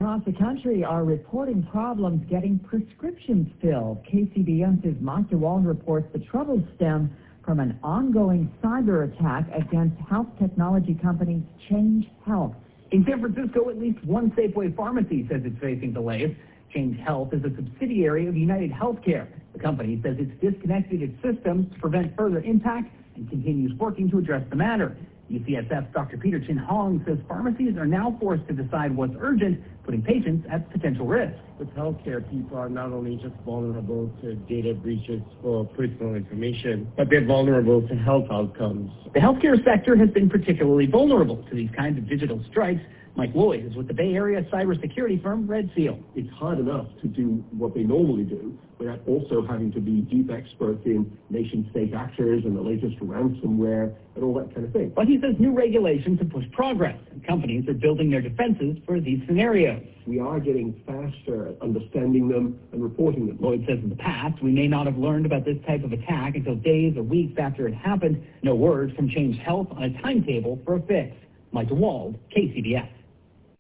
Across the country are reporting problems getting prescriptions filled. KCBS's Mike DeWald reports the troubles stem from an ongoing cyber attack against health technology company Change Health. In San Francisco, at least one Safeway pharmacy says it's facing delays. Change Health is a subsidiary of United Healthcare. The company says it's disconnected its systems to prevent further impact and continues working to address the matter. UCSF's Dr. Peter Chin Hong says pharmacies are now forced to decide what's urgent, putting patients at potential risk. With healthcare, people are not only just vulnerable to data breaches for personal information, but they're vulnerable to health outcomes. The healthcare sector has been particularly vulnerable to these kinds of digital strikes. Mike Lloyd is with the Bay Area cybersecurity firm Red Seal. It's hard enough to do what they normally do without also having to be deep experts in nation-state actors and the latest ransomware and all that kind of thing. But he says new regulations have pushed progress, and companies are building their defenses for these scenarios. We are getting faster at understanding them and reporting them. Lloyd says in the past, we may not have learned about this type of attack until days or weeks after it happened. No word from Change Health on a timetable for a fix. Mike DeWald, KCBS.